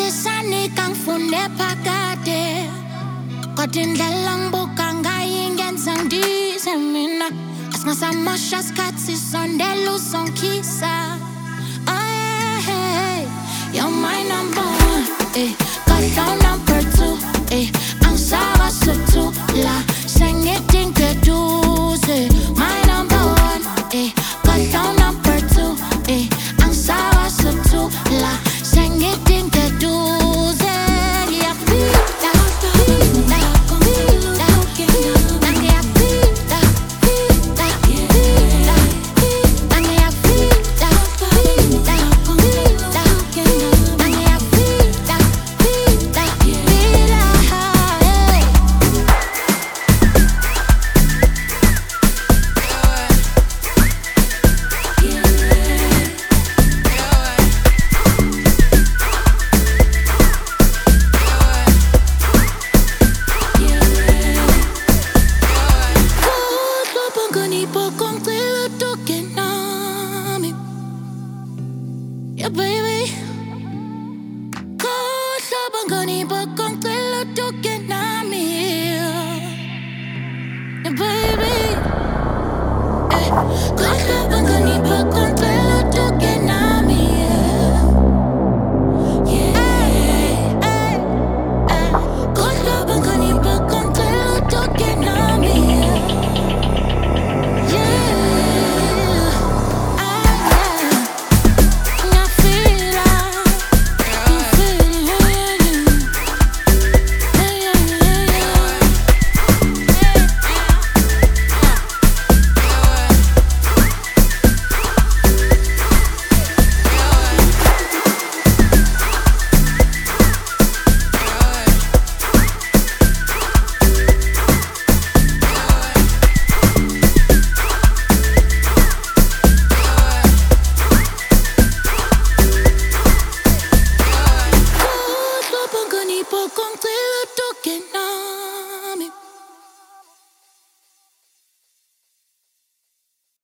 Sani kang fune pakade Kodindlela ngibuka ngayingenza ngidize mina Asingasamasha isikhathi sondela uzongkhisa Oh yeah, hey, you're my number one Kahla number two Angisaba sothula Sengidinga eduze My number one Kahla number two Angisaba sothula Sengidinga eduze Ngiyafika Yeah, baby. Kodwa bangani bakongcela uduke nami. Yeah, baby. Kodwa bangani bakongcela uduke nami. Yeah. Kodwa bangani bakongcela uduke nami. Kongcela uduke nami